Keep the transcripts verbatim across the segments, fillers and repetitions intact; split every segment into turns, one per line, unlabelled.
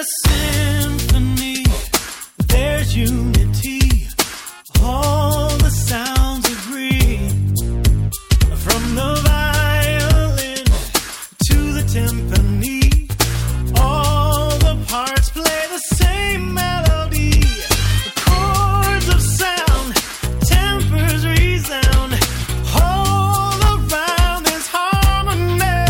a symphony, there's unity. All the sounds agree. From the violin to the timpani, all the parts play the same melody. The chords of sound, tempers resound. All around is harmony.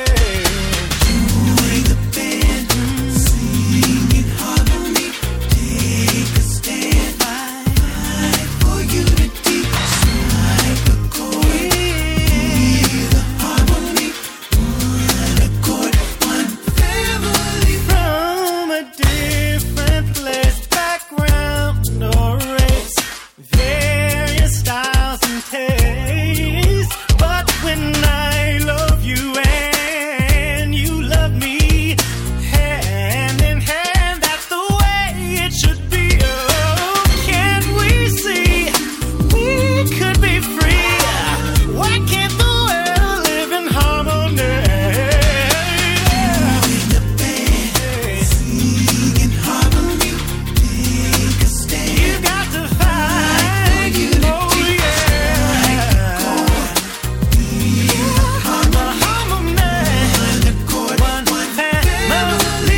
Join the band, sing in harmony. Take a stand, fight for unity. Strike a chord, hear the harmony. One accord, one family. From a different place, background or race, various styles and tastes. But when I love you and you love me, hand in hand, that's the way it should be. Oh, can't we see we could be free? Why can't the world live in harmony? Join the band, sing in harmony. Take a stand. You got to fight for unity. Oh yeah. Harmony. One accord, one family.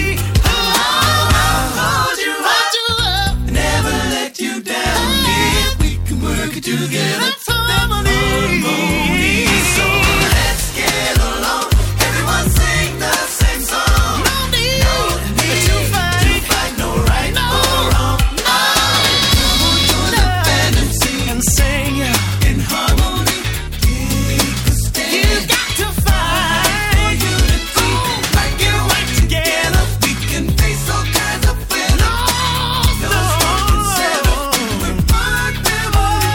Hold you up, never let you down. If we can work it together, harmony. So let's get along. Everyone sing the same song. No need to fight, no right, no wrong. Join the band and sing and sing in harmony. Take a stand. You got to fight for unity. Black and white together, we can face all kinds of weather. No storm can settle. We work family.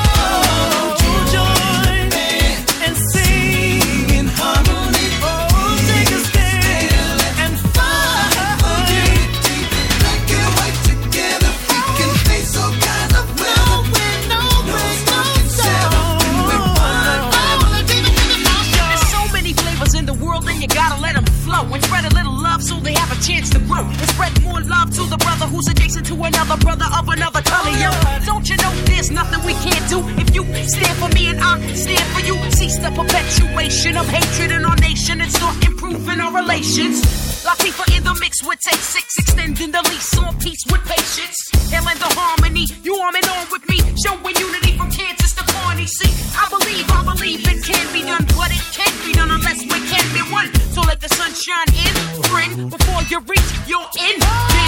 Join and sing in harmony. Oh, take a stand and fight for unity. Black and white together, we can face all kinds of weather. No storm can settle. We work family.
There's so many flavors in the world, and you gotta let them flow and spread a little love so they have a chance to grow. And spread more love to the brother who's adjacent to another brother of another color. Yo, don't you know there's nothing we can't do if you stand for me and I stand for you? Cease the perpetuation of hatred in our nation and start improving our relations. Latifah in the mix with take six, extending the lease on peace with patience. Hailing the harmony, you arm in arm with me, showing unity from Kansas to Pawnee. See, I believe, I believe it can be done, but it can't be done unless we can be one. So let the sun shine in, friend, before you reach your end.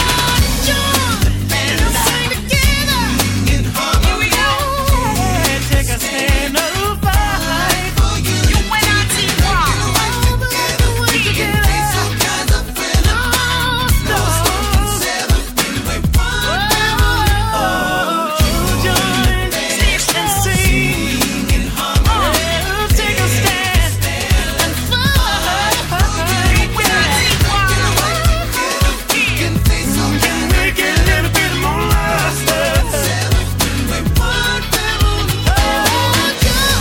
And sing together.
In harmony.
Here we go.
Take a stand, oh, fight for
You
unity.
and I, T-Y.
Together, we can face all kinds of weather. No storm can settle when we work family. Oh, join and sing in harmony. Take a stand and fight for unity.
You and I, T-Y.
We can face all kinds of make it a little bit more lasting. When we work family. Oh, join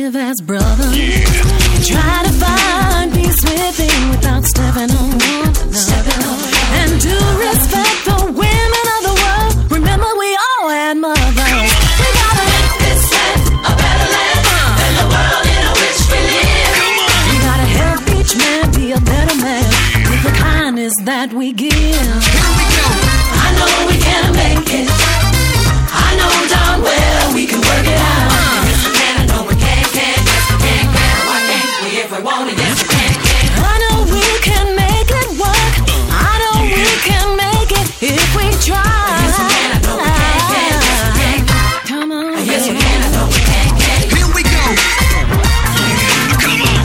live as brothers. Yeah. Try to find peace within without stepping on one another. And do respect the women of the world. Remember, we all had mothers. We gotta make this land a better land than the world in which we live. We gotta help each man be a better man with the kindness that we give. Here we go. I know we can make it. I know darn well we can work it out. Yes we can, I know we can, can. Yes we can, can. Why can't we if we want it? Yes we can, can. I know we can make it work. I know we can make it if we try. Yes we can, I know we can, can. Yes we can. Come on. Yes we can, I know we can, can. Here we go. Come on.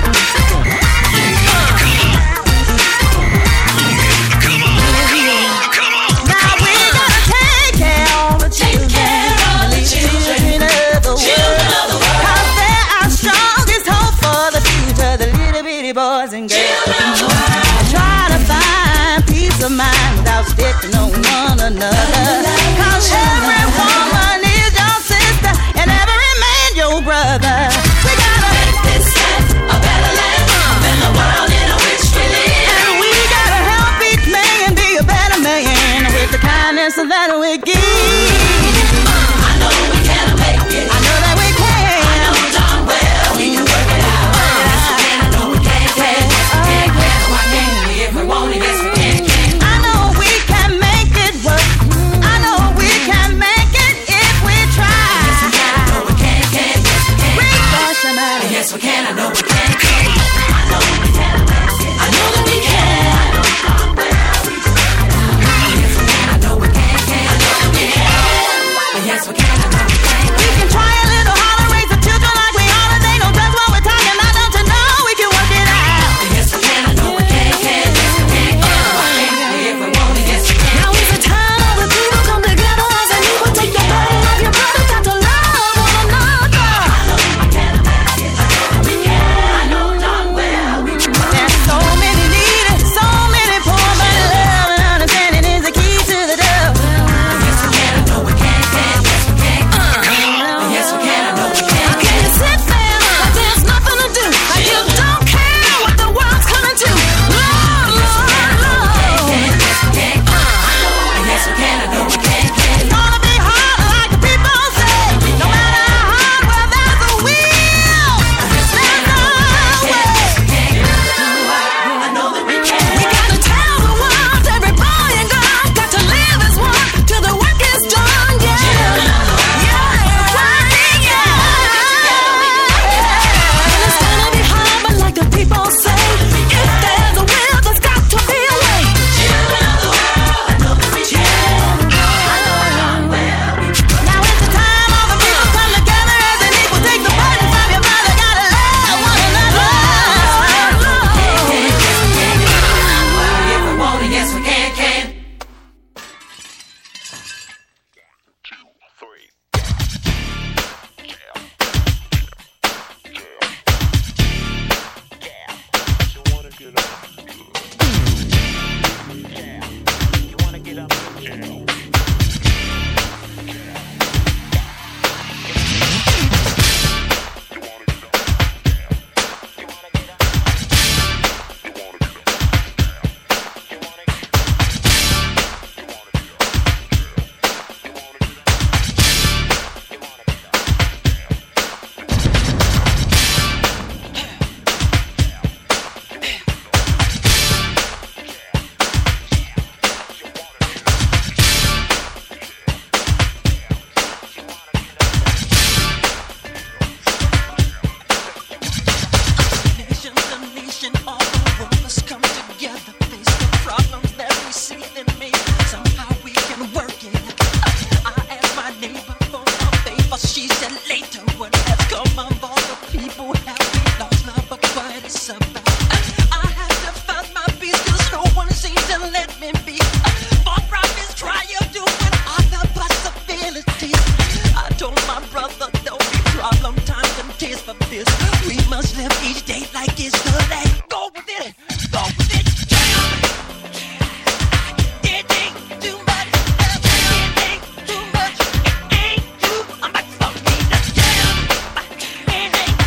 Come on. Come on. Now we gotta take care of the children. Take care of the children of the world. Cause they're our strongest hope for the future. The little bitty boys and girls. Try to find peace of mind without sticking on one another. Cause every woman is your sister and every man your brother. We gotta make this land a better land than the world in which we live. And we gotta help each man be a better man with the kindness that we give. I know we can make it. I know that we can. I know darn well we can work it out. Yes we can. I know we can. Can. Yes we can. Can. Why can't we if we want it? Yes we can. Can. I know we can make it work. I know we can make it if we try. Yes we can. I know we can. Can. Yes we can. We got somebody. Yes we can. I know we can. Can. I know we can make it. I know that we can. I know darn well we can work it out. Yes we can. I know we can. Can. I know that we can. Yes we can. I know we can. We can try a little harder, raise the children like we are. They know just what we're talking about. Don't you know we can work it out? Yes we can. I know we can. Can. Yes we can. Can. Why can't we if we want it? Yes we can. Now is the time all the people come together as an equal. Take the burden of your brother, got to love one another. I know we can make it. I know we can. I know darn well we can. There's so many needed, so many poor, but love and understanding is the key to the door. Yes we can. I know we can. Can. Yes we can. Yes we can. I know we can. Can you sit there like there's nothing to do? Like you don't care what the world's coming to? Lord, Lord, Lord. Yes we can. Yes we can. I know we can. It's gonna be hard like the people say. No matter how hard, well there's a will. There's no way. I know that we can. We gotta tell the world, every boy and girl got to live as one till the work is done. Yeah, yeah, right, yeah. And it's gonna be hard, but like the people say, if there's a will, there's got to be a way. Children of the world, I know that we can. I know darn well we can. Now it's the time all the people come together as an equal. Take the burden from your brother, gotta love one another. If we want it, yes we can, can.
Ain't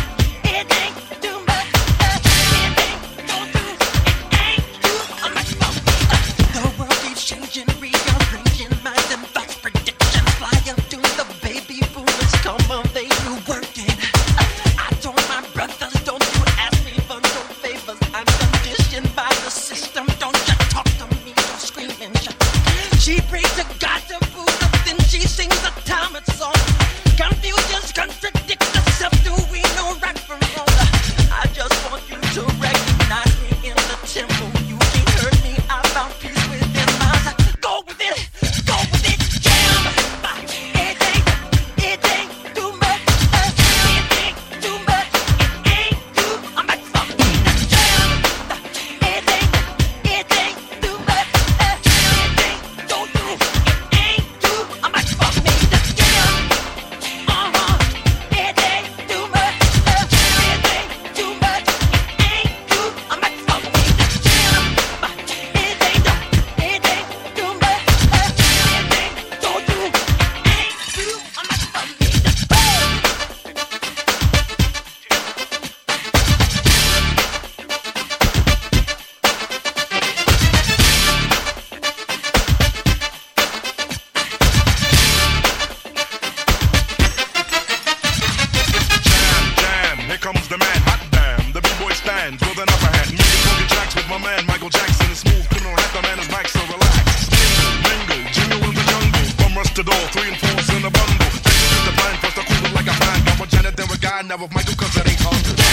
comes the man. Hot damn, the b-boy stands with an upper hand. Making funky tracks with my man Michael Jackson. Is smooth, criminal hat, the man is back, so relax. Mingle, jingle in the jungle. From rush to door, three and four's in a bundle. This is the plan, first I cool it like a fan. Got with Janet, then with Guy, now with Michael, cause that ain't hard to do.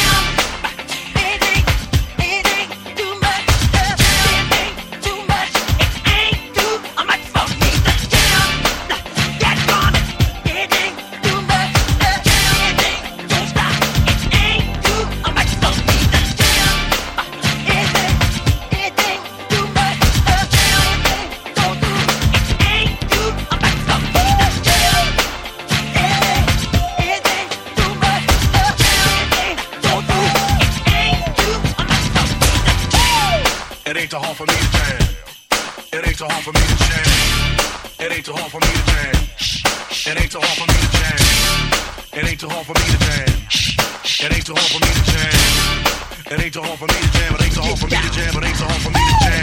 It ain't too hard for me to jam. It ain't too hard for me to jam. It ain't too hard for me to jam. It ain't too hard for me to jam. It ain't too hard for me to jam. It ain't too hard for me to jam. It ain't too hard for me to jam. It ain't too hard for me to jam. It ain't too hard for me to jam.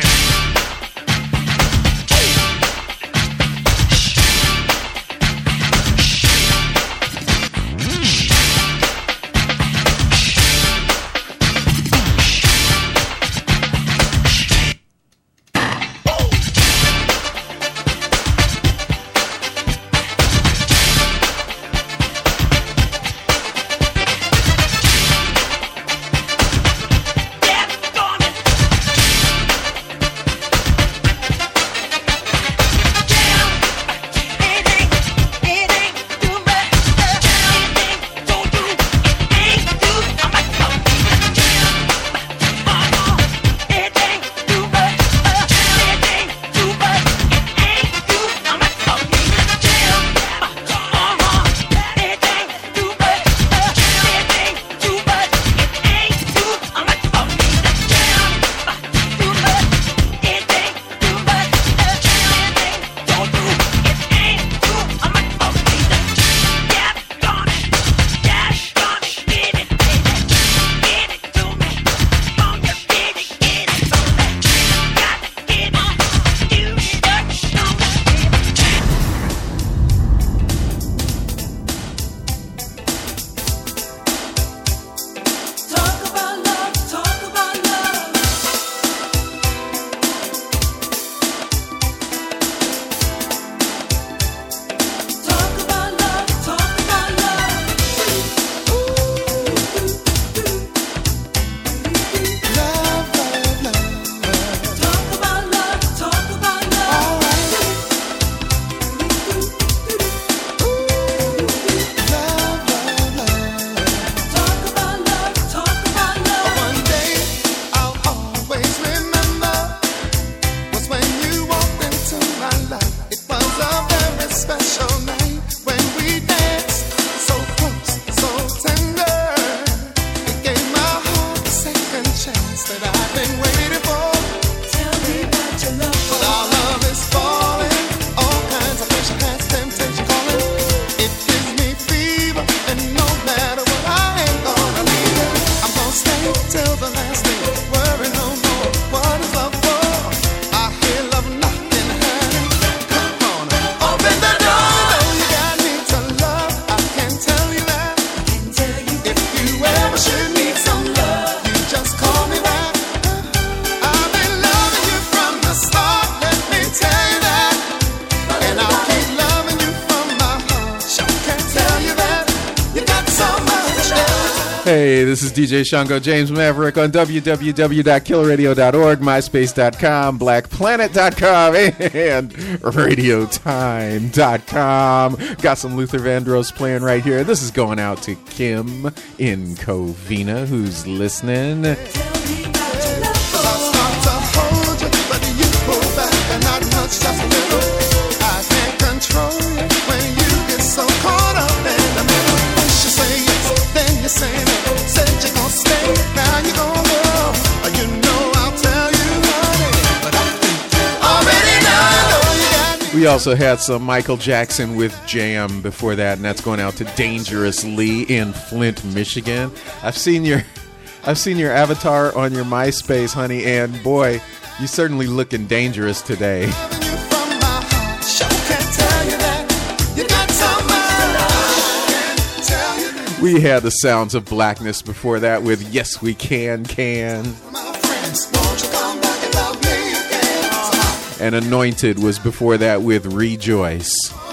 Hey, this is D J Shango James Maverick on w w w dot killer radio dot org, myspace dot com, black planet dot com, and radio time dot com. Got some Luther Vandross playing right here. This is going out to Kim in Covina, who's listening. We also had some Michael Jackson with Jam before that, and that's going out to Dangerous Lee in Flint, Michigan. I've seen your I've seen your avatar on your MySpace, honey, and boy, you're certainly looking dangerous today. We had the Sounds of Blackness before that with Yes We Can Can.
My friends, won't you come back and love me again?
And Anointed was before that with Rejoice.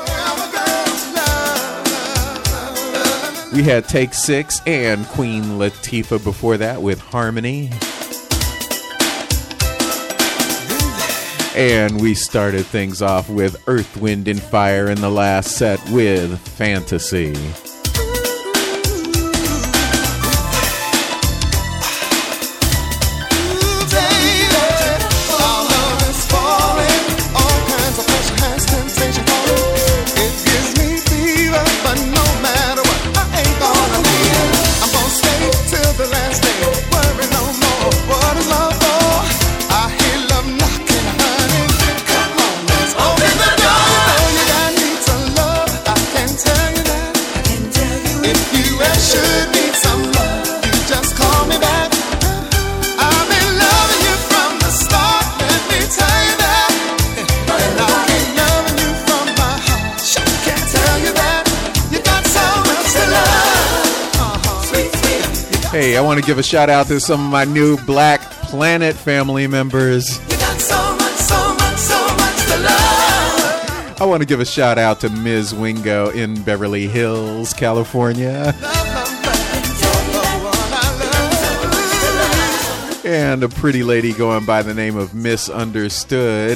We had Take Six and Queen Latifah before that with Harmony. And we started things off with Earth, Wind, and Fire in the last set with Fantasy. Hey, I want to give a shout out to some of my new Black Planet family members.
You got so much, so much, so much to love.
I want to give a shout out to Miz Wingo in Beverly Hills, California. And a pretty lady going by the name of Misunderstood.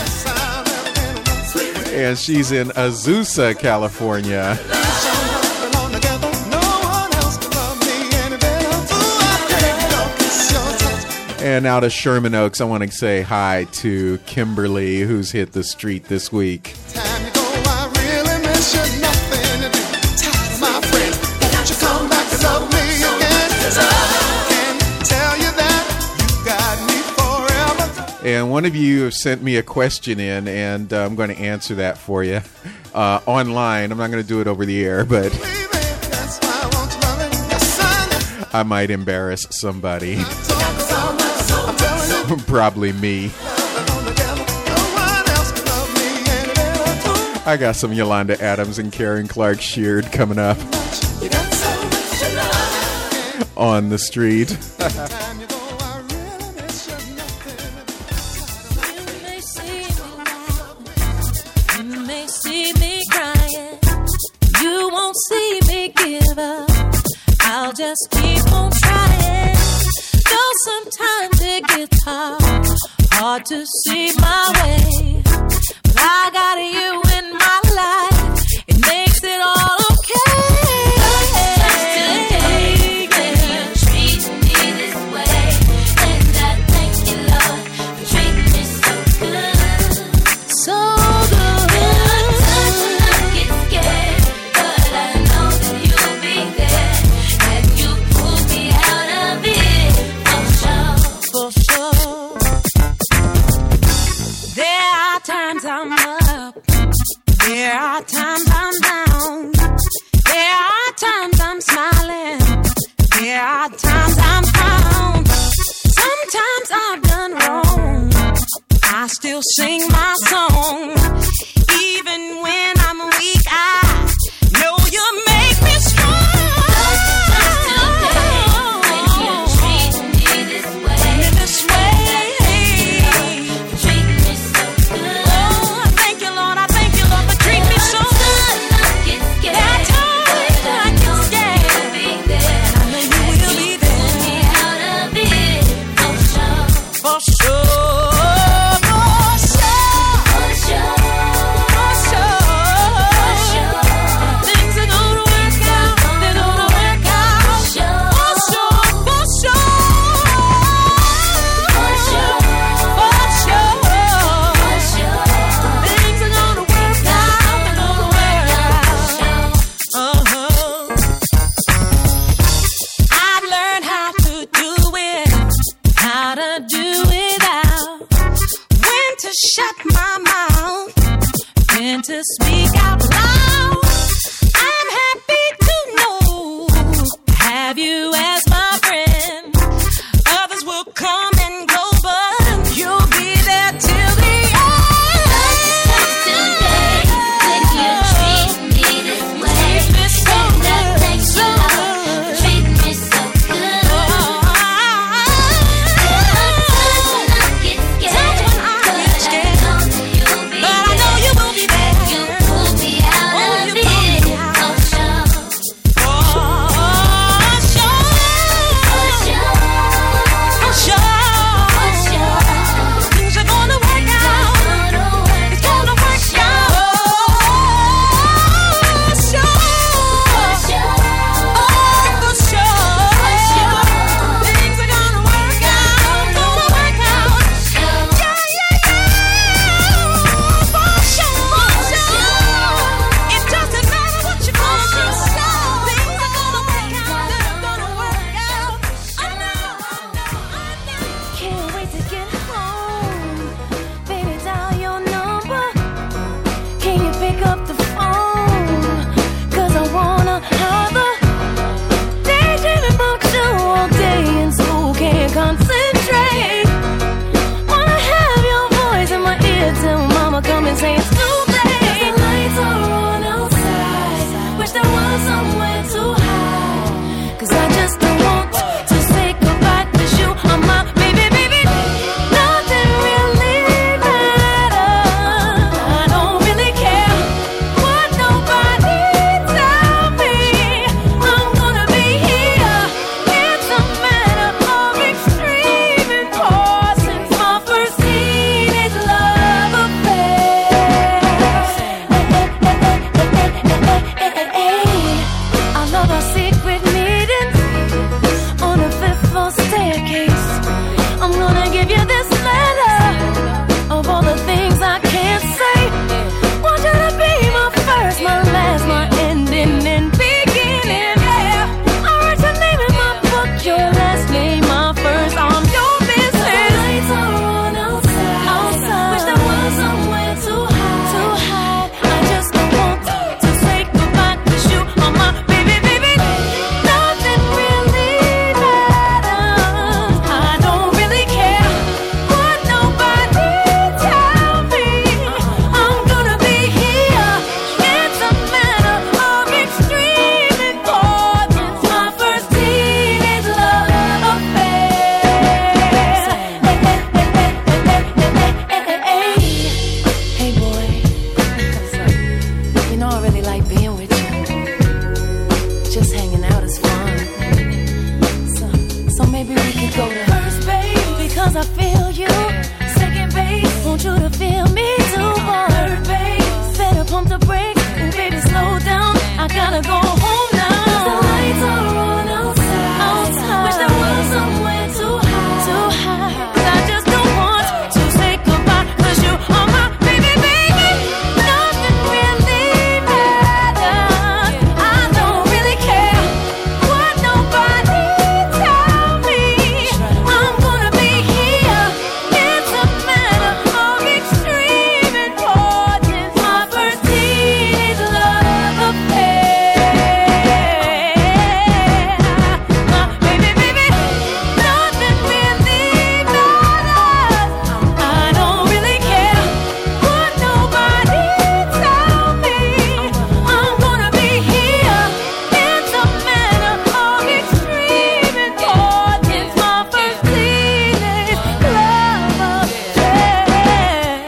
And she's in Azusa, California. And out of Sherman Oaks, I want to say hi to Kimberly, who's hit the street this week.
Time you go, I really miss you, nothing to do. Tired of my friend, won't you come back to love me again? 'Cause I can tell you that you got me forever.
And one of you have sent me a question in, and uh, I'm going to answer that for you uh, online. I'm not going to do it over the air, but
That's why I want you loving your son.
I might embarrass somebody.
I'm telling you,
Probably me.
on the devil, no one else can love me any better.
I got some Yolanda Adams and Karen Clark Sheard coming up
You got so much to love.
on the street.
Time you go, I really miss you, nothing to do.
You may see me, you may see me crying. You won't see me give up. I'll just keep on trying. Though sometimes it gets hard, hard to see my way. But I got you in my life. It makes it all okay.
Just today, when you treat me this way, and I thank you, Lord, for treating me so good.
So good.
There are times when I get scared, but I know that you'll be there, and you pull me out of it, for sure.
For sure. There are times I'm up. There are times I'm down. There are times I'm smiling. There are times I'm frowned. Sometimes I've done wrong. I still sing my song. Even when I'm weak, I know you make me strong.
Just today, when you treat me this way,
In this way.
for treating me so good.
Oh, I thank you, Lord. I thank you, Lord, for treating me so good. There are times I get scared. I know you will be there. For sure. For sure. For sure. Things are gonna work out. They're gonna work out. For sure. For sure. For sure. Things are gonna work out. They're gonna work out. Uh-huh. I've learned how to do it, how to do it out, when to shut my mouth, when to speak out loud. I'm happy to know I have you as my friend. Others will come and go, but you'll be there till the end.
Today, when you treat me this way,
Treat me so
and I
good,
thank you,
so
Lord, I feel you. Second base, want you to feel me too. Third base, better pump the brakes. Ooh, baby, slow down. I gotta go home now. 'Cause the lights are on outside. outside. Wish there was somewhere too high. Too high. But I just don't want to say goodbye. 'Cause you are my baby, baby. Nothing really matters. I don't really care what nobody tell me. I'm gonna be here. It's a matter of extreme importance. My first teenage love affair. My baby, baby, nothing really matters. I don't really care what nobody tell me. I'm gonna be here. It's a matter of extreme importance. My first teenage love affair.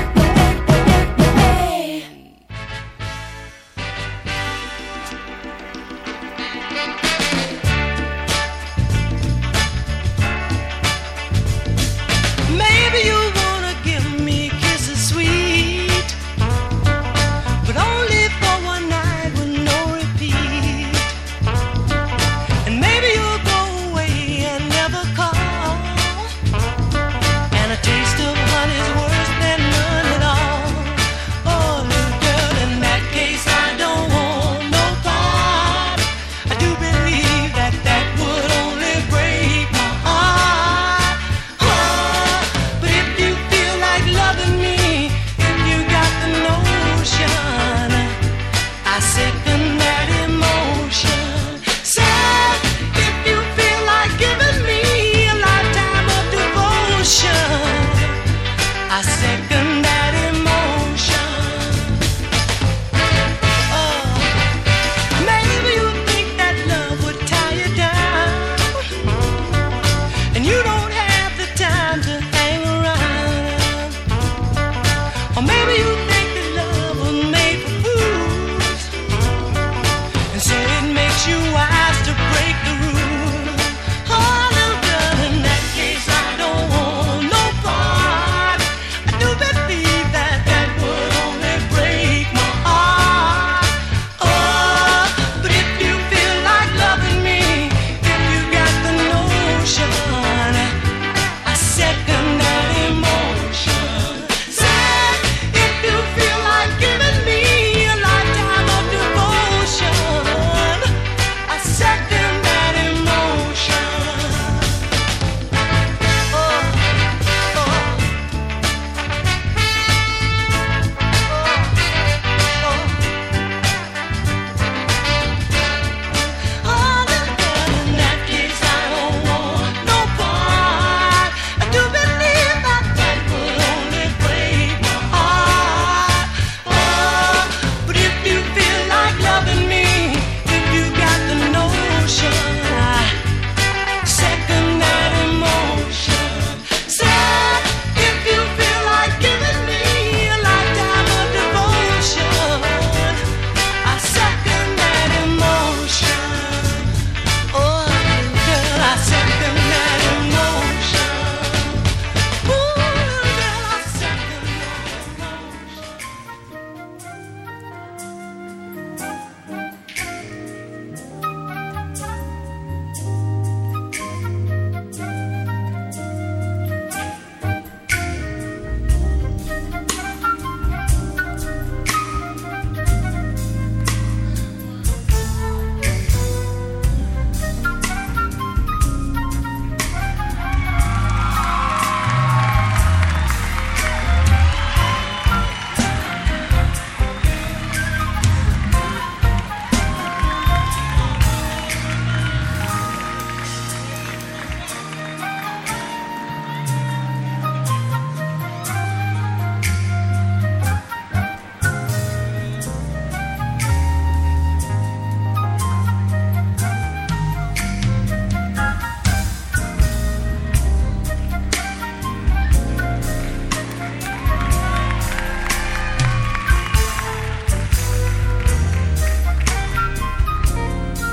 Maybe you wanna give me kisses sweet, but only for one night with no repeat. And maybe you'll go away and never call, and a taste of honey's worse than none at all. Oh, little girl, in that case I don't want no part. I do believe that that would only break my heart. Oh, but if you feel like loving me, if you got the notion, I second that emotion. Said, if you feel like giving me a lifetime of devotion, I second that emotion. Oh, maybe you think that love would tie you down, and you don't have the time to hang around. Or maybe you think that love was made for fools, and so it makes you wise to break the rules. Oh, little girl, in that case I don't want no part. I do believe that that would only break my heart. Oh, but if you feel like loving me, if you got the notion, I second that emotion. Said, if you feel like giving me a lifetime of devotion, I second that emotion. Oh, oh, oh, oh, little girl, in that case I don't want no part. I do believe that that would only break my heart. Oh, but if you feel like loving me, if you got the notion, I second that emotion. Said, if you feel like giving me a lifetime of devotion, I second that emotion. Oh, girl, I second that emotion. Ooh, girl, I second that emotion.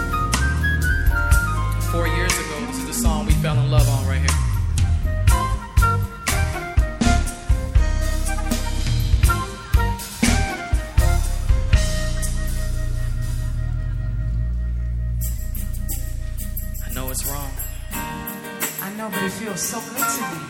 Four years ago, this is the song we fell in love on right here. know, but it feels so good to me.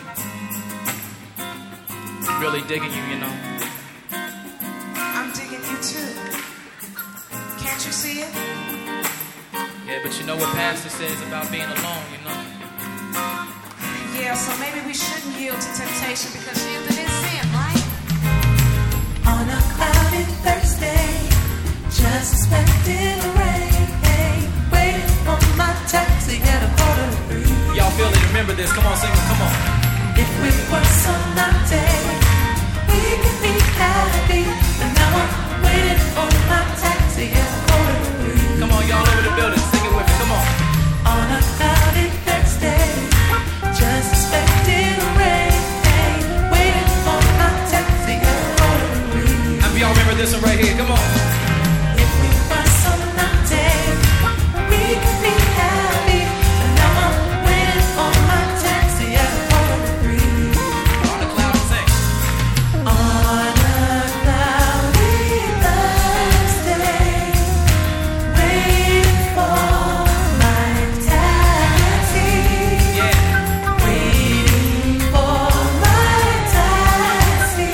Really digging you, you know.
I'm digging you too. Can't you see it?
Yeah, but you know what Pastor says about being alone, you know.
Yeah, so maybe we shouldn't yield to temptation because yielding is sin, right?
On a cloudy Thursday, just expecting rain, waiting for my taxi at a quarter to three.
Y'all feel it? Remember this? Come on, sing it. Come on.
If we were some day, we could be happy. But now I'm waiting for my taxi at a quarter to three.
Come on, y'all over the building. Sing it with me. Come on.
On a cloudy Thursday, just expecting rain, waiting for my taxi at a quarter to three.
Have y'all remember this one right here? Come on.
If we were some day, we could be happy. But now I'm waiting for my taxi at a quarter to three.
On the cloud and sing.
On a cloudy Thursday, waiting for my taxi.
Yeah.
Waiting for my taxi.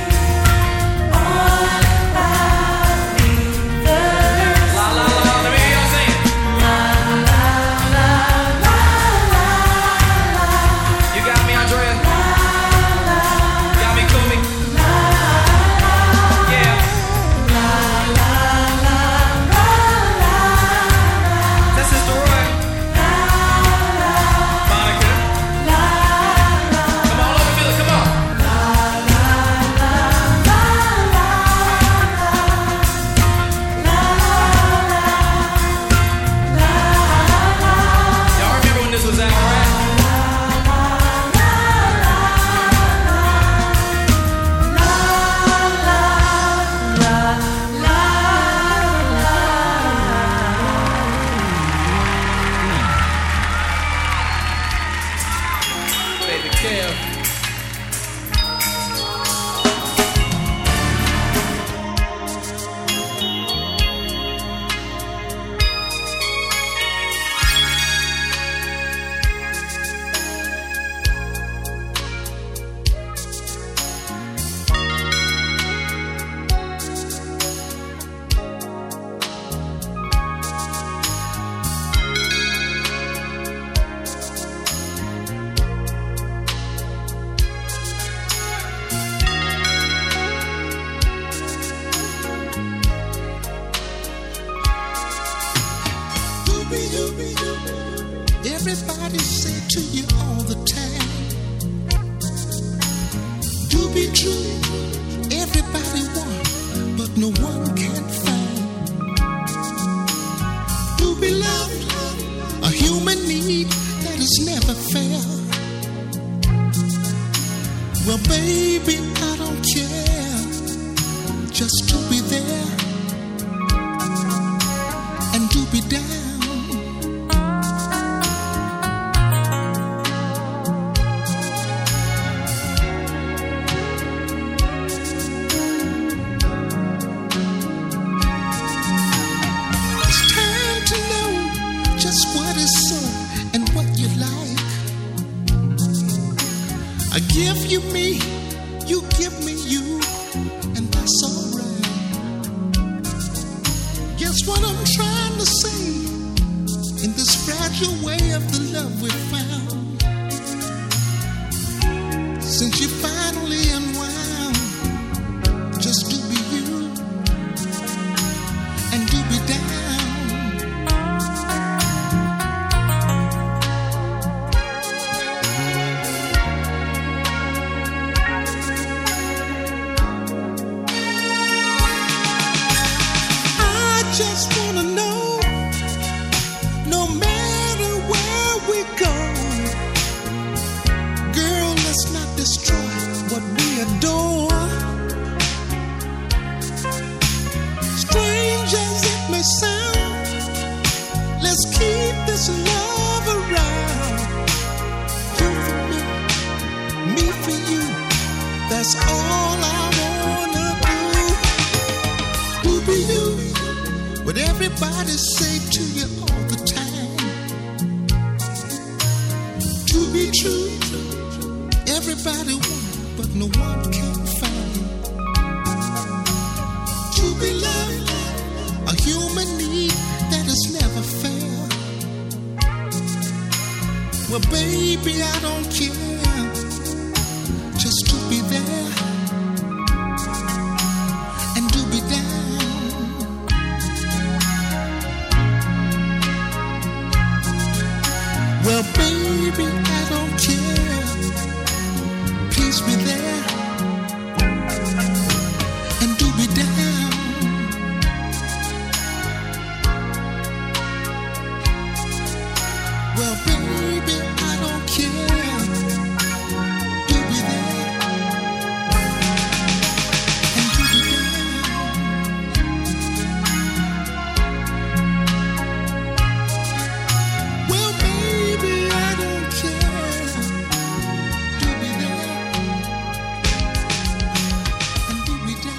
All about me Thursday.
La la la. Let me hear y'all sing it.
La la la la la la.
You got me, Andrea. Got me, Kumi. Yeah. That's Sister Roy. Monica. Come on, all over the building. Come on. Y'all remember when this was out, right? Baby Kev.
Everybody say to you all the time, to be true, everybody want, but no one can find. To be loved, a human need that is never fair. Well, baby, I don't care, just to be there and to be down. It's time to know just what is so and what you like. I give you me, you give me you, and that's alright. Guess what I'm trying to say in this fragile way of the love we found? Since you finally unwound, just to be you and to be down. I just wanna know, no matter where we go, girl, let's not destroy what we adore. Strange as it may sound, let's keep this love around. You for me, me for you, that's all I wanna do. To be you, what everybody say to you all the time. To be no one can find. To be loved, a human need that is never fair. Well, baby, I don't care, just to be there and to be down. Well, baby, I don't care, please be there and to be down. Well, baby, I don't care, to be there and to be down. Well, baby, I don't care, to be there and to be down.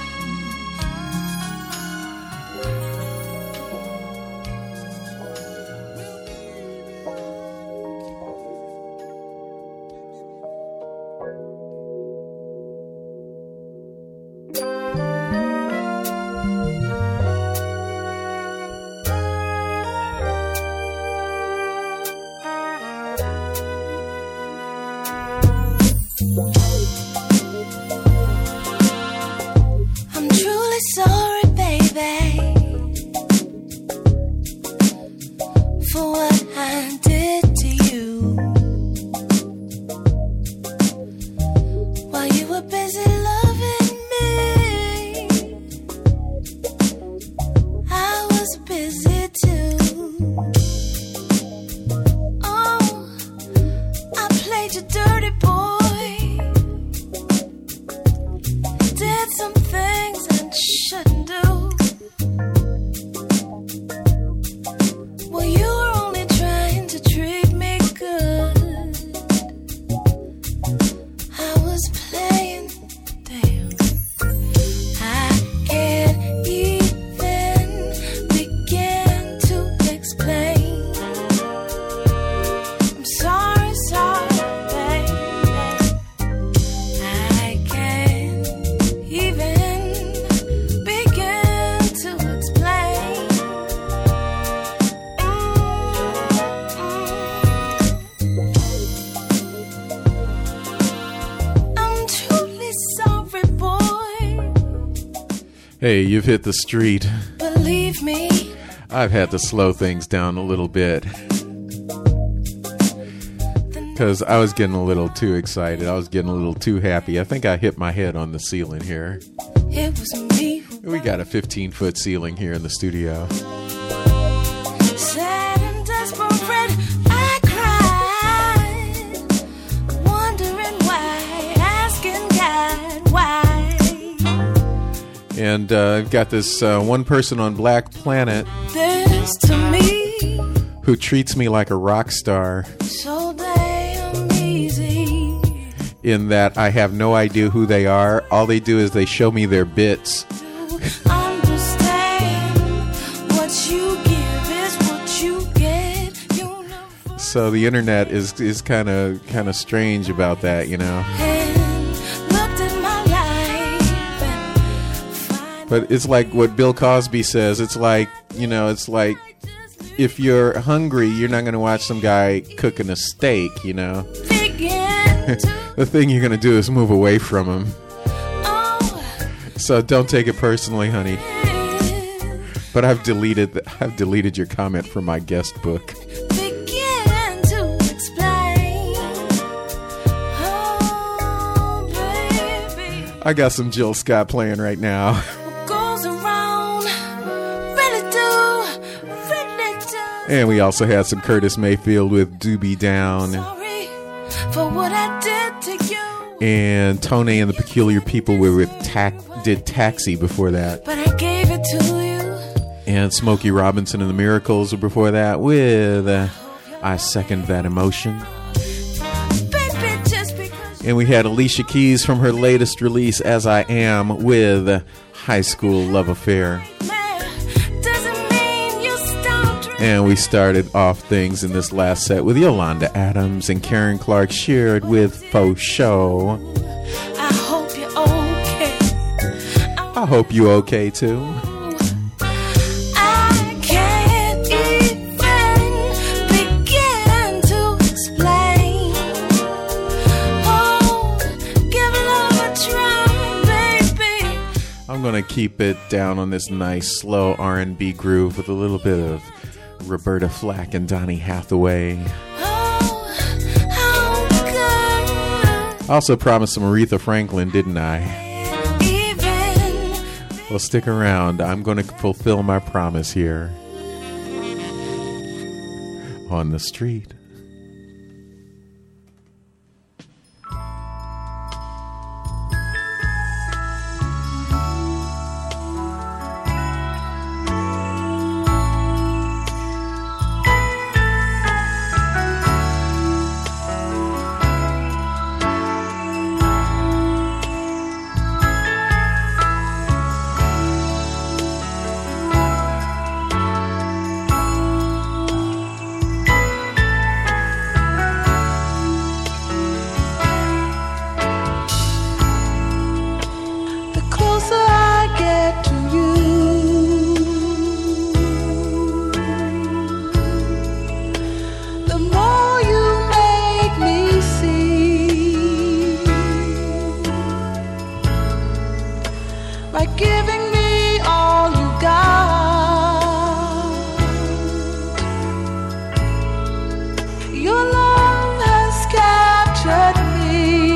I'm truly sorry, baby, for what I did to you while you were busy loving me. I was busy too. Oh, I played you dirty, boy. Did some things I shouldn't do. Well, you were only trying to treat me good. I was playing, damn. I can't even begin to explain. I'm sorry, sorry, baby. I can't even begin to explain. Mm-mm. I'm truly sorry, boy.
Hey, you've hit the street.
Believe me,
I've had to slow things down a little bit because I was getting a little too excited. I was getting a little too happy. I think I hit my head on the ceiling here.
it was me who
We got a fifteen foot ceiling here in the studio.
sad and desperate. I cried, wondering why, asking God why.
And uh, I've got this uh, one person on Black Planet
This to me
who treats me like a rock star
so damn easy.
in that I have no idea who they are. All they do is they show me their bits.
Understand what you give is what you get. You know,
So the internet is is kind of kind of strange about that, you know.
and looked at my life and find
But it's like what Bill Cosby says. It's like, you know, it's like if you're hungry, you're not going to watch some guy cooking a steak, you know.
begin to
The thing you're going to do is move away from him.
oh,
So don't take it personally, honey. But I've deleted the, I've deleted your comment from my guest book.
begin to explain. Oh, baby,
I got some Jill Scott playing right now.
what goes around really do, really do.
And we also had some Curtis Mayfield with Doobie Down.
Sorry for what I did to you,
And Tony and the Peculiar People were with ta- did Taxi before that.
but I gave it to you.
And Smokey Robinson and the Miracles were before that with uh, I Second That Emotion.
Baby, just because
And we had Alicia Keys from her latest release, As I Am, with High School Love Affair.
you're mad doesn't mean you stop dreaming.
And we started off things in this last set with Yolanda Adams and Karen Clark Sheard with Faux Show. I hope you okay too.
I can't even begin to explain. Oh, give love a try, baby.
I'm gonna keep it down on this nice slow R and B groove with a little bit of Roberta Flack and Donny Hathaway.
Oh, how good.
I also promised some Aretha Franklin, didn't I?
Even
Well, stick around. I'm going to fulfill my promise here on the street.
The closer I get to you, the more you make me see. By giving me all you got, your love has captured me.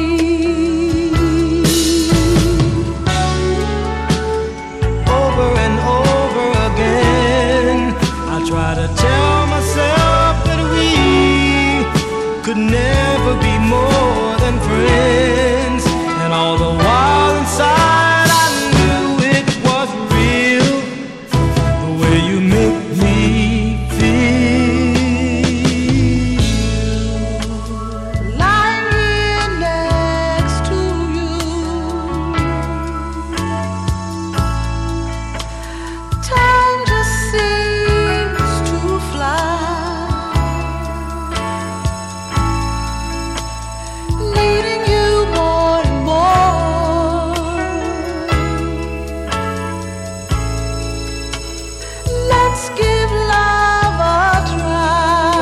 Over and over again, I try to tell myself that we could never be more than friends. And all the while inside, I knew it was real, the way you make me feel.
Lying here next to you, time just seems to fly. Needing you more and more. Let's give love a try.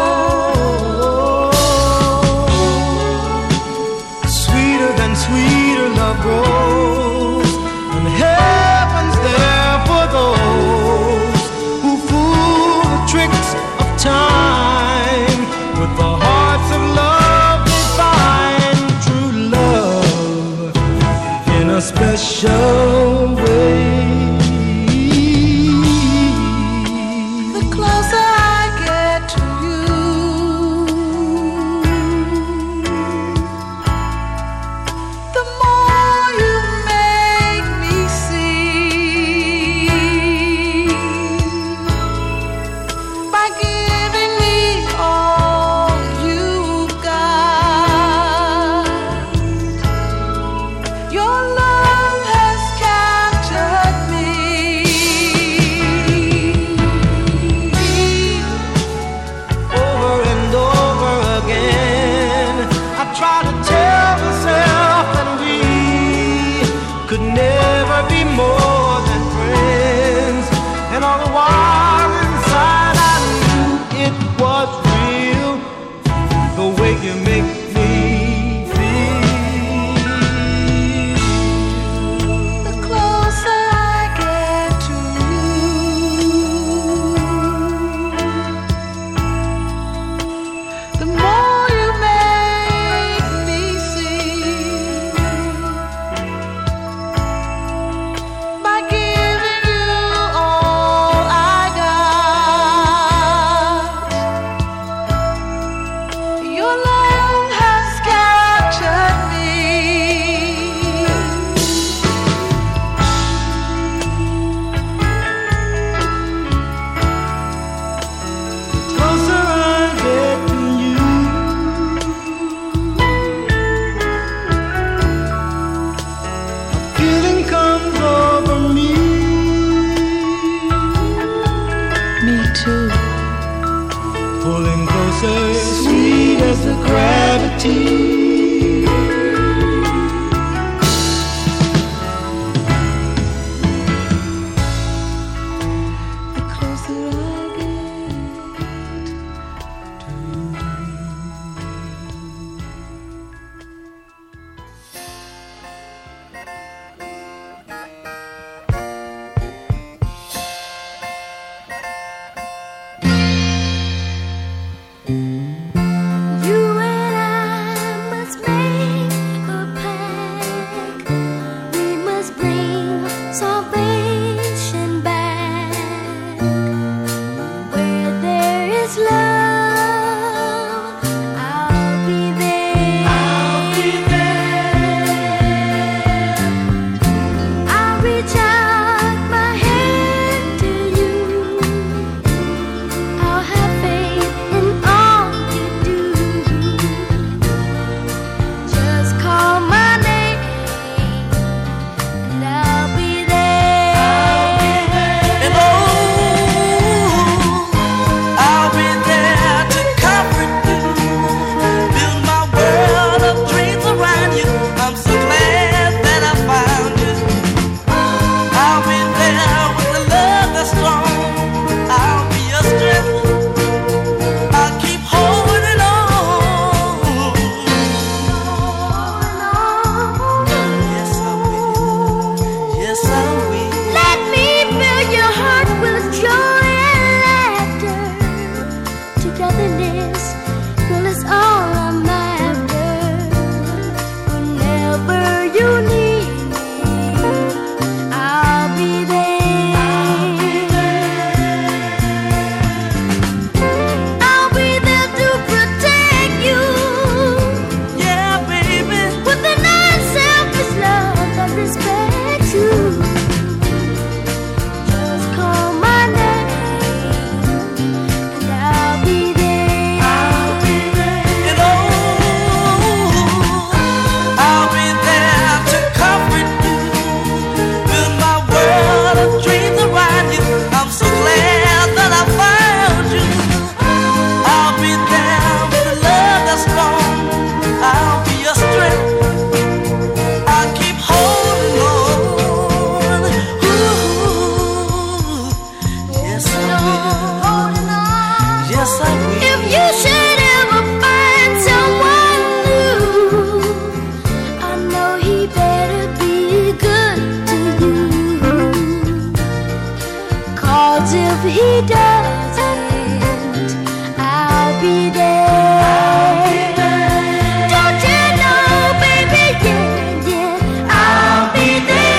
Sweeter than sweeter love grows, and heaven's there for those who fool the tricks of time. With the hearts of love, they find true love in a special way.
The closer I get to you, the more you make me see. By giving me all you've got, your love has captured me.
Over and over again, I try to tell myself that we could never be more than friends. And all the while inside, I knew it was real, the way you make me feel.
The closer I get to you, the more you make me see. By giving you all I got, your love has captured me.
Closer I get to you, a feeling comes over me.
Me too.
Pulling closer, sweet as the gravity.
his love, I'll be there. I'll be there. I'll reach out my hand to you. I'll have faith in all you do. Just call my name and I'll be there.
And oh, I'll be there to comfort you, build my world of dreams around you. I'm so glad that I found you. I'll be there with a love that's strong. I'll be your strength. I'll keep holding on. Yes, I will. Yes, I will.
Let me fill your heart with joy and laughter. Togetherness, girl, is all I'm after. Whenever you need me, I'll be there. I'll be there to protect you
Yeah, baby.
with an unselfish love that respects you. Just call my name and I'll be there. I'll be there.
And oh, I'll be there to comfort you, build my world of dreams around you. I'm so glad that I found you. I'll be there with a love that's strong. I'll be your strength. I'll keep holding on. Ooh, yes, I will.
Holding on.
Yes, I will.
If you should ever find someone new, I know he better be good to you. 'Cause if he doesn't, I'll be there. Don't you know, baby, yeah, yeah, I'll be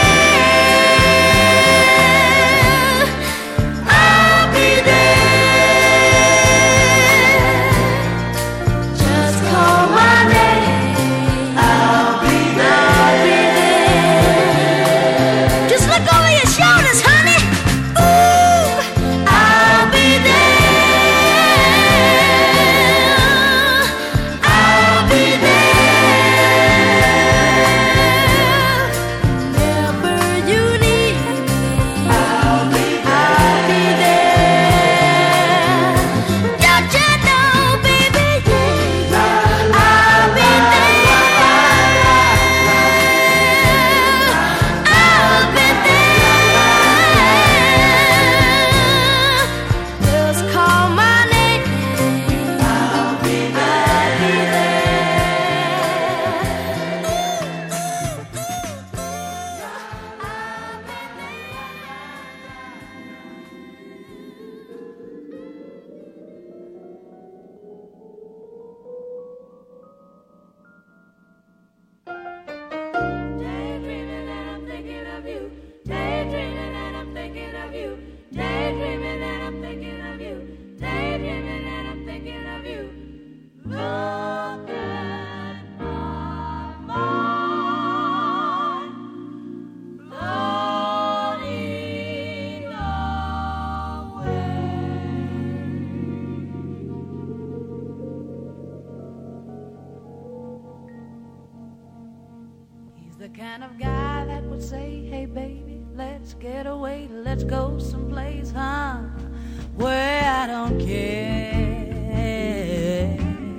there. I'll be there. Just call my name. I'll be there. Just look over your shoulders, honey. Ooh, I'll be there. I'll be there. Whenever you need me, I'll be there. Don't you know, baby, yeah, I'll be there. I'll be there. Just call my name. I'll be Daydreaming and I'm thinking of you. Daydreaming and I'm thinking of you. Daydreaming and I'm thinking of you. Daydreaming and I'm thinking of you. Look at my mind, floating away. He's the kind of guy that would say, hey baby, let's get away, let's go someplace, huh, where I don't care.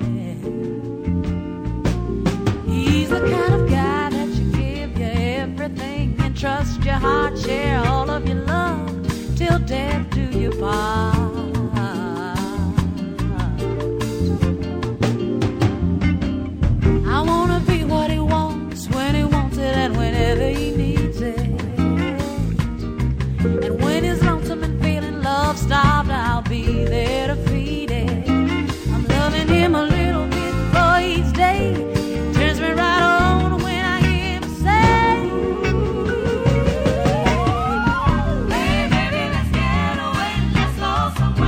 He's the kind of guy that you give you everything and trust your heart, share all of your love till death do you part. I wanna be what he wants when he wants it and whenever he needs it. And when he's lonesome and feeling love starved, I'll be there to feed it. I'm loving him a little bit for each day. Turns me right on when I hear him say, hey baby, let's get away, let's go somewhere.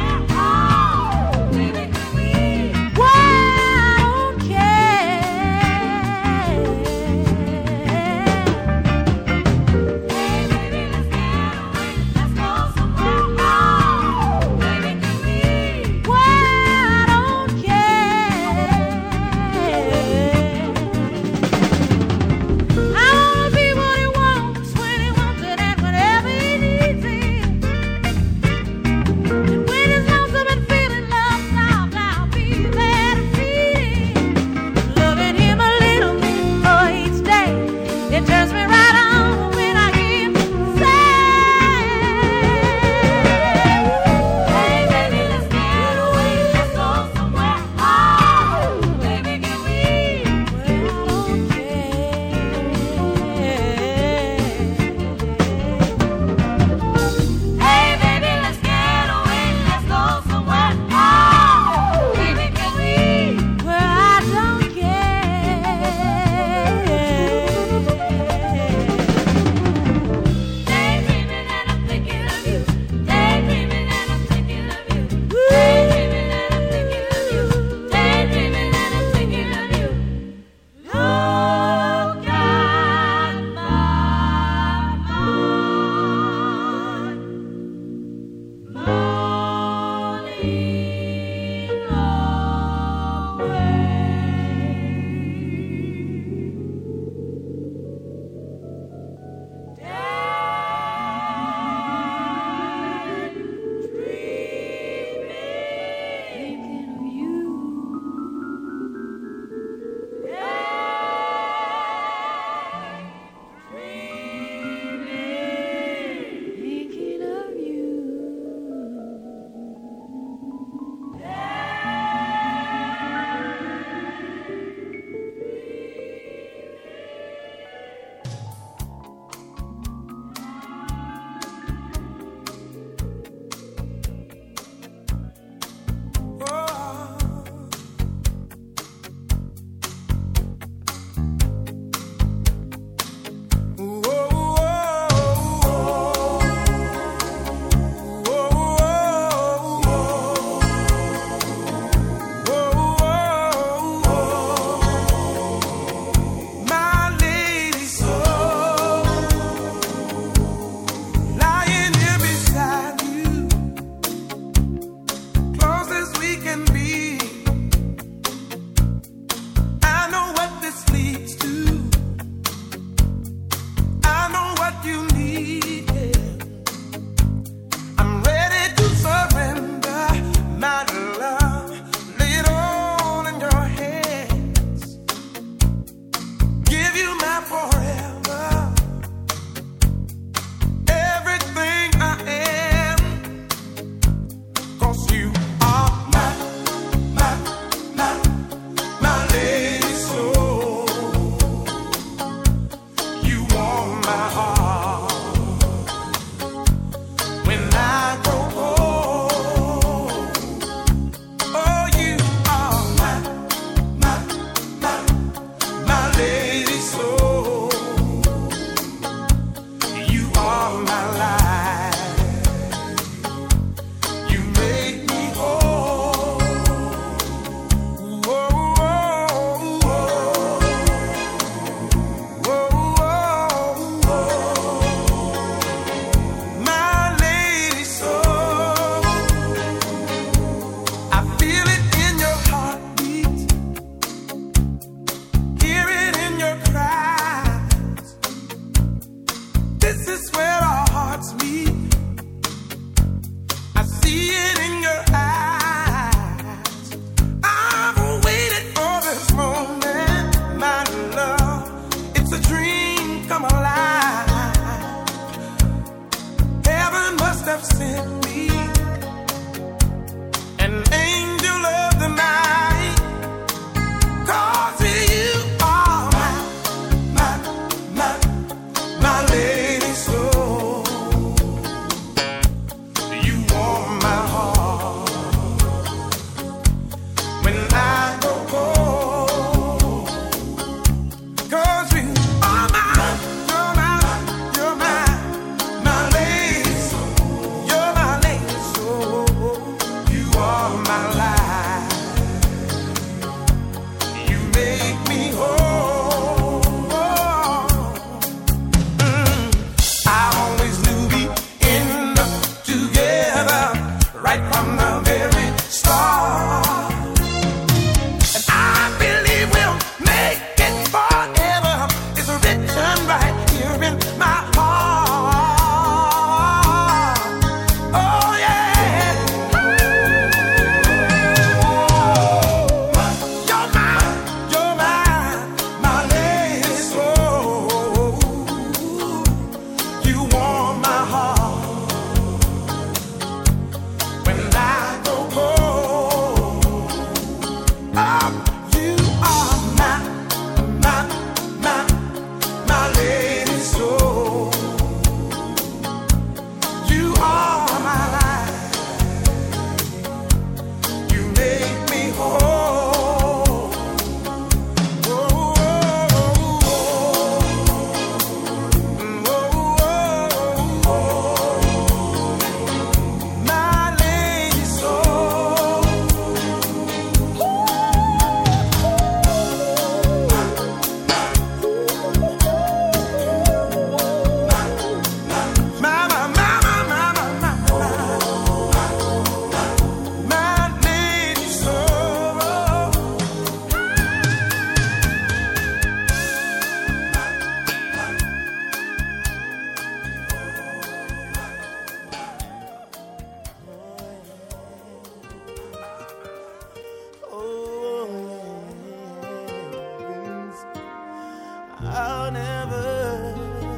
I'll never.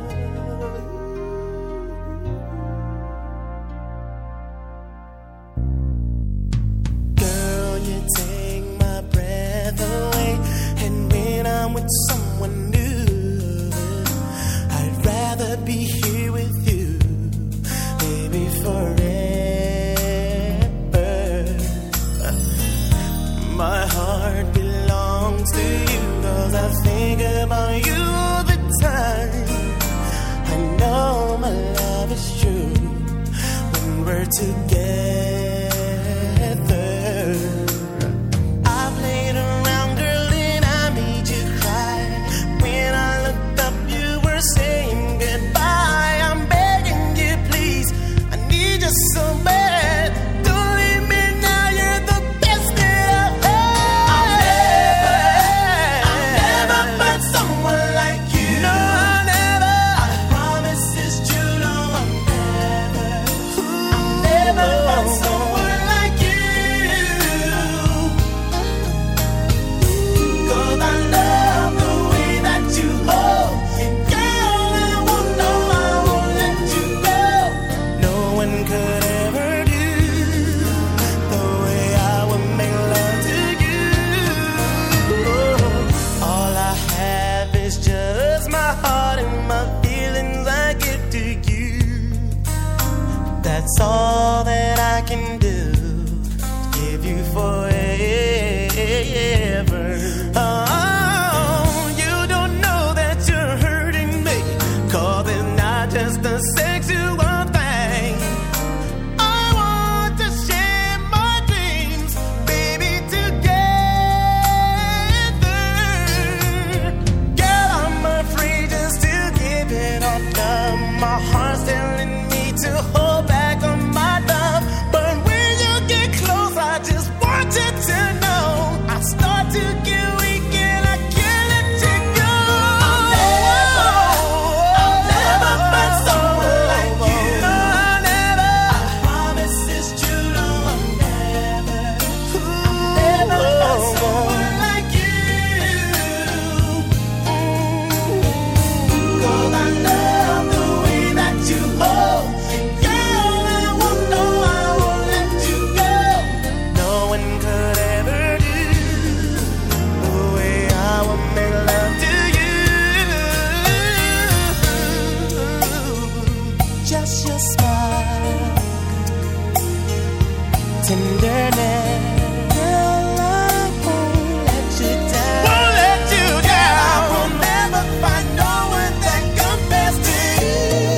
Girl, you take my breath away, and when I'm with someone new, I'd rather be here with you, baby, forever. My heart belongs to you, 'cause I think about you all the time. I know my love is true when we're together. I played around, girl, and I made you cry. When I looked up, you were saying goodbye. I'm begging you, please, I need you so bad. Don't leave me now, you're the best that I've had. I'll never, I'll never find someone like you. No, I'll never. I promise it's true, no, I'll never. I'll never find someone like you. 'Cause I love the way that you hold. And girl, I won't know, I won't let you go. No one could ever do the way I would make love to you. All I have is just my heart and my feelings I give to you. That's all that I can do to give you forever. Oh, you don't know that you're hurting me, 'cause it's not just a sexual thing. I want to share my dreams, baby, together. Girl, I'm afraid just to give it all up. My heart's telling me to hold back on my love, but when you get close, I just want you to know I start to get weak and I can't let you go. I'll never, I'll never find someone like you. No, I'll never. I promise it's true, no, I'll never. I'll never find someone like you. 'Cause I love the way that you hold. And girl, I won't know, I won't let you go. No one could ever do the way I would make love to you. Just your smile, tenderness. Girl, I won't let you down. Won't let you down. I will never find no one that compares to you.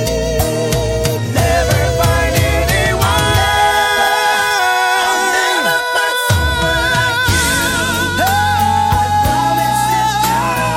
Never find anyone. I'll never find someone like you. I promise it's true.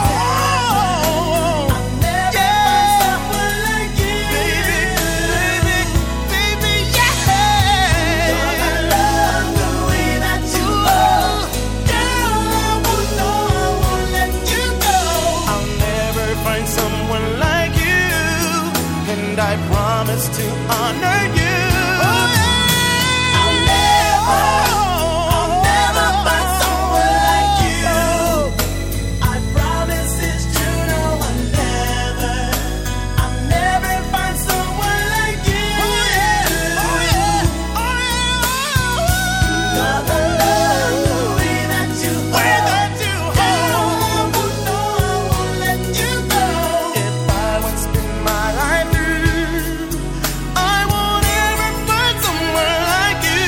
I'll never find someone like you. Baby, baby, baby, yeah. 'Cause I love the way that you hold. Girl, I won't know, I won't let you go. I'll never find someone like you, and I promise to honor you. I'll never, I'll never find someone like you. I promise it's true, no, I'll never. I'll never find someone like you. Oh yeah, oh yeah, oh yeah. 'Cause I love the way that you hold. That you hold. I won't know, I won't let you go. If I would spend my life through, I won't ever find someone like you.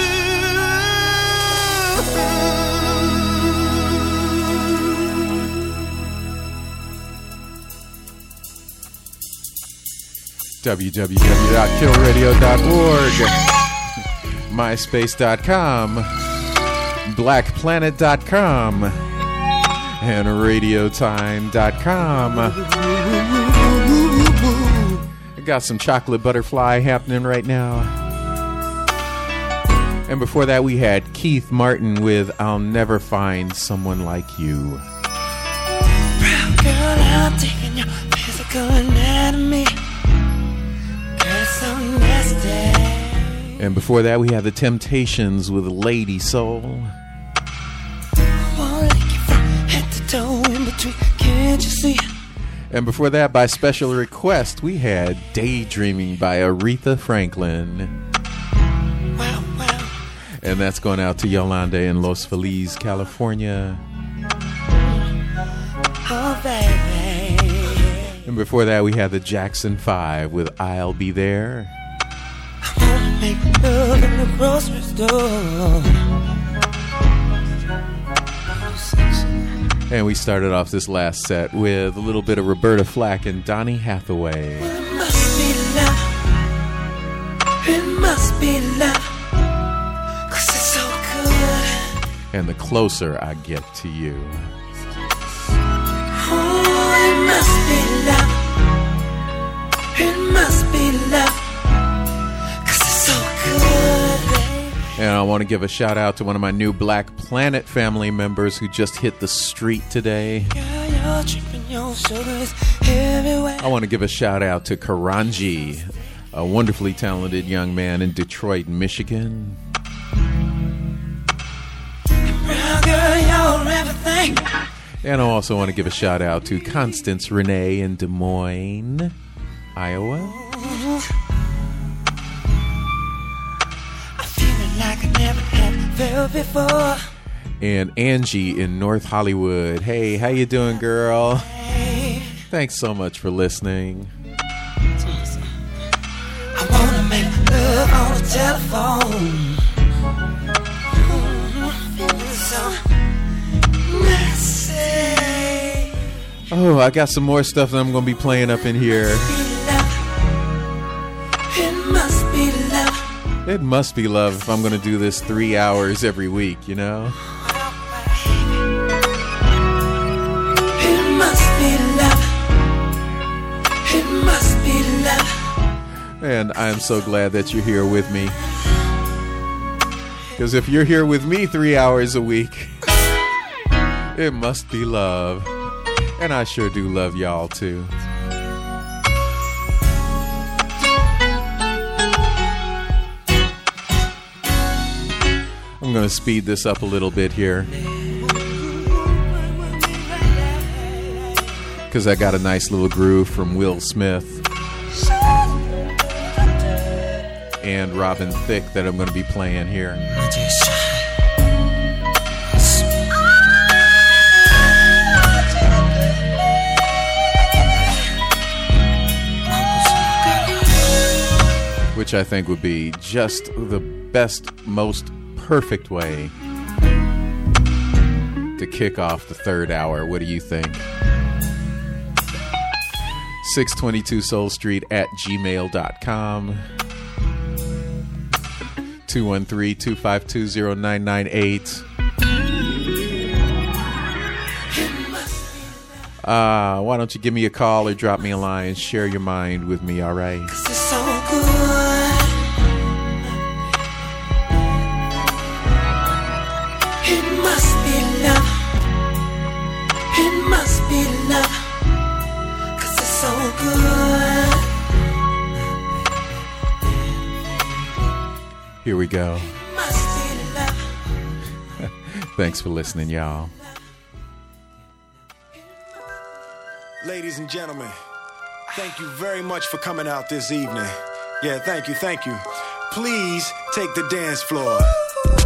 w w w dot kill radio dot org, myspace dot com, black planet dot com, and radiotime dot com. I got some chocolate butterfly happening right now. And before that, we had Keith Martin with I'll Never Find Someone Like You.
Brown girl, I'm taking your physical anatomy. Girl, so nasty.
And before that, we had the Temptations with Lady Soul.
Won't lick you from head to toe in between. Can't you see?
And before that, by special request, we had Daydreaming by Aretha Franklin.
Wow, wow.
And that's going out to Yolanda in Los Feliz, California.
Oh, baby.
And before that, we had the Jackson five with I'll Be There.
I wanna make love in the grocery store.
And we started off this last set with a little bit of Roberta Flack and Donny Hathaway.
It must be love. It must be love. 'Cause it's so good.
And the closer I get to you.
Oh, it must be love. It must be love. 'Cause it's so good.
And I want to give a shout out to one of my new Black Planet family members who just hit the street today.
Girl, you're tripping, your sugar is everywhere.
I want to give a shout out to Karanji, a wonderfully talented young man in Detroit, Michigan.
Brown girl, you're everything.
And I also want to give a shout out to Constance Renee in Des Moines, Iowa.
I'm feeling like I never had felt before.
And Angie in North Hollywood. Hey, how you doing, girl?
Hey,
Thanks so much for listening.
I wanna make love on the telephone. Feeling so messy.
Oh, I got some more stuff that I'm going to be playing up in here.
It must be love.
It must be love if I'm going to do this three hours every week, you know?
It must be love. It must be love.
And I'm so glad that you're here with me. Because if you're here with me three hours a week, it must be love. And I sure do love y'all too. I'm going to speed this up a little bit here. Because I got a nice little groove from Will Smith and Robin Thicke that I'm going to be playing here. Which I think would be just the best, most perfect way to kick off the third hour. What do you think? six twenty-two Soul Street at gmail dot com. two one three, two five two, zero nine nine eight. Uh, why don't you give me a call or drop me a line and share your mind with me, all right?
It's so good. It must be love. It must be love. 'Cause it's so good.
Here we go.
It must be love.
Thanks for listening, y'all.
Ladies and gentlemen, thank you very much for coming out this evening. Yeah, thank you, thank you. Please take the dance floor.